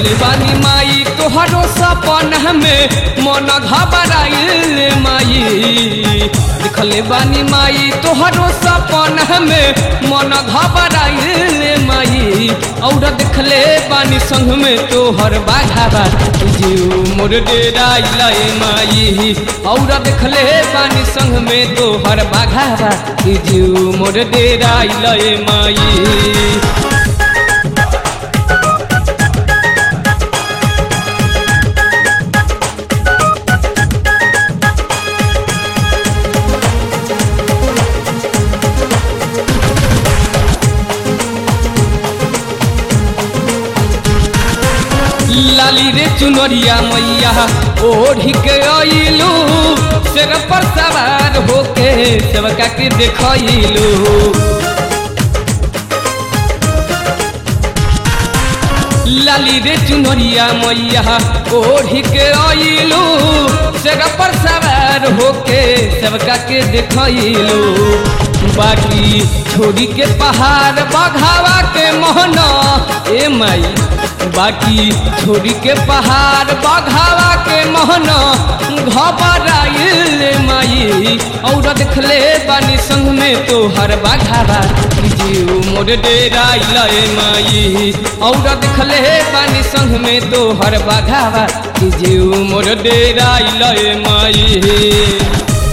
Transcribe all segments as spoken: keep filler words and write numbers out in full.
देखले बानी माई तोहरो सपना में मन घबराइल माई। देखले बानी माई तोहरो सपना में मन घबराइल माई। और देखले बानी संग में तोहर बाघावा जीव मोर डेराइल माई। और देखले बानी संग में तोहर बाघावा जीव मोर डेराइल माई। लाली रे चुनरिया मैया ओढ़ी के आइलू शेर पर सवार होके सेवका के देखैलू। लाली रे चुनरिया मैया ओढ़ी के आइलू शेर पर सवार होके सेवका के देखैलू। बाकी छोड़ी के पहाड़ बघावा के मोहना ए माई। बाकी छोड़ी के पहाड़ बघावा के मोहना घबराइल माई। और देखले बानी संग में तोहर बघावा जीव मोर डेराइल माई। और देखले बानी संग में तोहर बघावा जीव मोर डेराइल माई।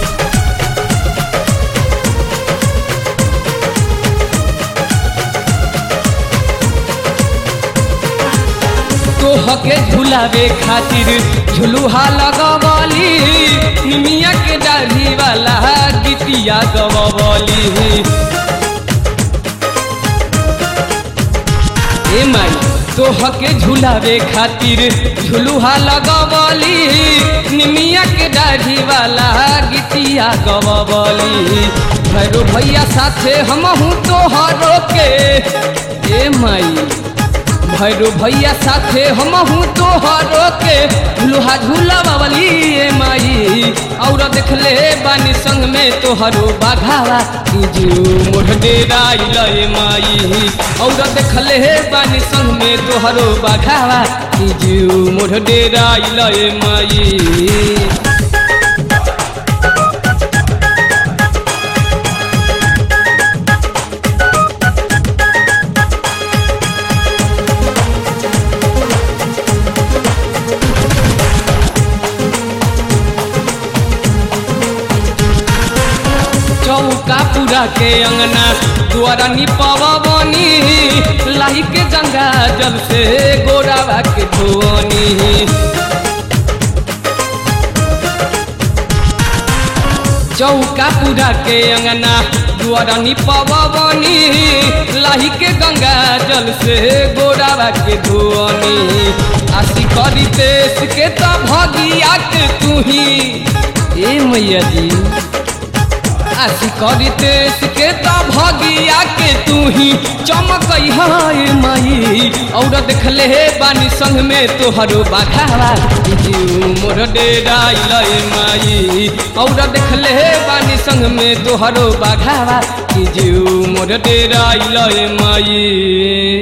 तोहके झुलावे खातिर झुलुहा लगवली निमिया के डाढ़ी वाला गीतिया गवली। ए माई तोहके झुलावे खातिर झुलुहा लगवली निमिया के डाढ़ी वाला गीतिया गवली। भैरो भैया साथे हमहू तोहरो के ए माई। भैरो भैया साथे हमहू तोहरो के झुलुहा झुलावली ए माई। और देखले बानी संग में तोहरो बाघावा जीव मोर डेराइल माई। और देखले बानी संग में तोहरो बाघावा जीव मोर डेराइल माई। चौका पूरा के अंगना द्वारा निपावा बनी लाही के गंगा जल से गोरावा के धोनी। चौका पूरा के अंगना द्वारा निपावा बनी लाही के गंगा जल से गोरावा के धोनी। आशी करी देश के तो भगिया के तू ही ए मैया जी। आशी करी देश के तो भगिया के तू ही चमकई है माई। और देखले बानी संग में तोहरो बाघावा जीव मोर डेराइल माई। और देखले बानी संग में तोहरो बाघावा जीव मोर डेराइल माई।